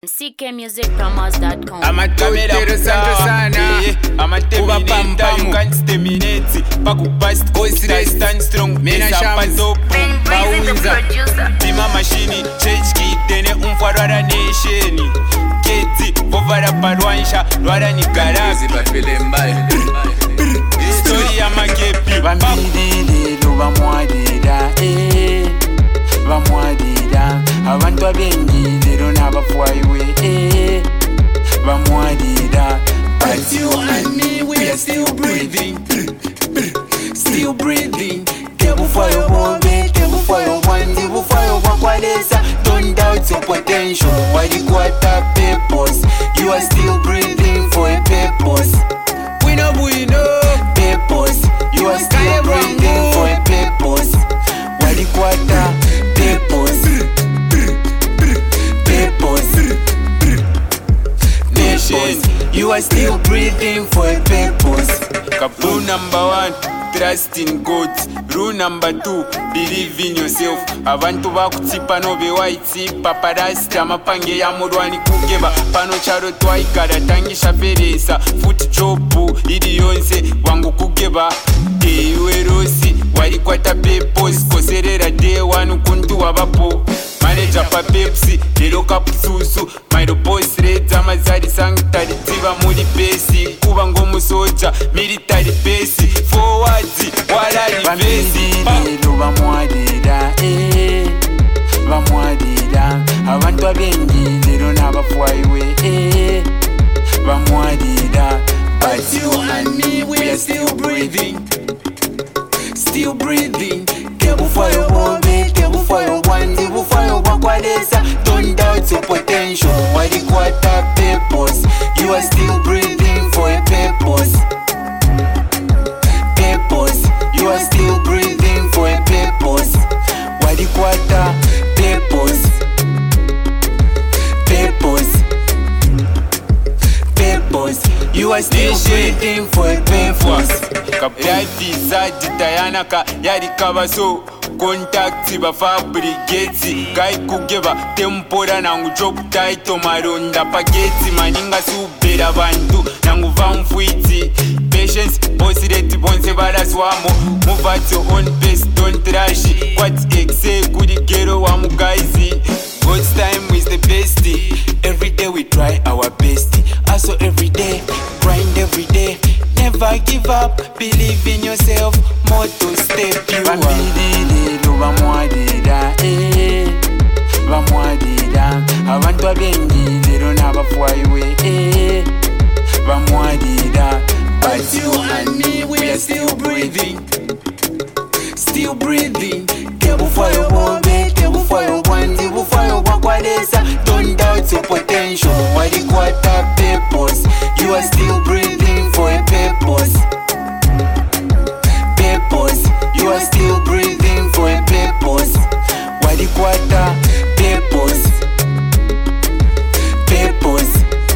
ckmusicpromos.com. I'm a camera sana. I'm a terminator. You can't terminate. Paku past coaster stand strong. Mena shampato. Bauza. Bima machine. Change kit. Tene umfarara nation. Keti. Povara parwansha. Lwara ni garazi. Story ya makepi. Bambidile lo bamwadida. Bamwadida. Abantu abengi lero n'abafwaiwe. Bamwadida. But you and me, we are still breathing. Still breathing. Table for your woman, table for your one, table for your wakwadesa. Don't doubt your potential. Why you got that purpose? You are still breathing for a purpose. We know. Purpose. You are still breathing for a purpose. Why you got that purpose? You are still breathing for a purpose. Rule number 1, trust in God. Rule number 2, believe in yourself. Abantu bakutipa no bewaiti paparazzi amapange ya murwani kugeba pano charo twaikara tangisha feresa foot job iri yonse wangu kugeba iwe rosi wali kwata pepos koserera day 1 kuntu wabapo manager pa Pepsi lero kapususu my boss rate amazari sanctuary tiba muri pesi kuba ngomusoja military pesi forward wala bambidi lo bamwadida bamwadida abantu abengi lero n'abafwaiwe bamwadida. But you and me, we are still breathing. Still breathing. Table for your woman, table for your one, table for your wakwadesa. Don't doubt your potential. Why you got that purpose? You are still breathing for a purpose. Purpose. You are still breathing for a purpose. Why you got that purpose? Purpose. Purpose. You are still breathing for a purpose. Life is a Diana ka yari kabaso contact ba fabricate kai kugeba tempora nangu job title maronda pageti maninga subera bantu nangu vamfuiti patience osireti bonse baraswamo move at your own pace don't rush what exe kuri gero wa mugaizi God's time is the best. Every day we try our best. Also every day, grind every day. Never give up, believe in yourself. More to step you up. Bambidile lo bamwadida. Bamwadida. Abantu abengi lero n'abafwaiwe. Bamwadida. But you and me, we are still breathing. Still breathing. Table for your woman, table for your one, table for your wakwadesa. Don't doubt your potential. Why you got that purpose? You are still breathing for a purpose. Purpose. You are still breathing for a purpose. Why you got that purpose? Purpose.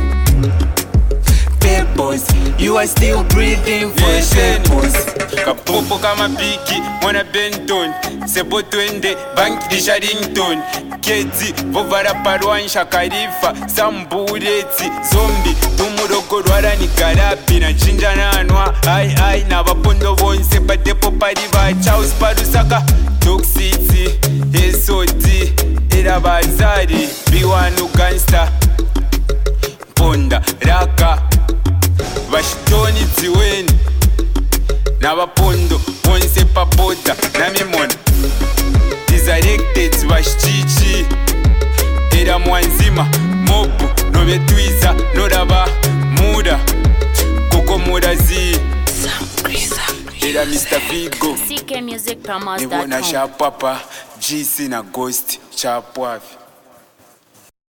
Purpose. You are still breathing for a purpose. Kapopo kama piki mwana Benton Sebo twende bank di Sharington Keti vovara parwansha karifa Sambureti zombi tumurogo rwara ni garapi na chinja nanwa ai na bapondo bonse padepo pariva Chaos parusaka Toxicity Esoti Era bazari Biwanu gangster Ponda Raka Vashitoni ziweni Nabapondo, onse papoda, namimona Disarected, vashichichi Era mwanzima, mobu, nobetwiza, noraba, muda Koko murazi Era Mr. Vigo ckmusicpromos.com. Nibona shapapa, GC na Ghost, chapwafi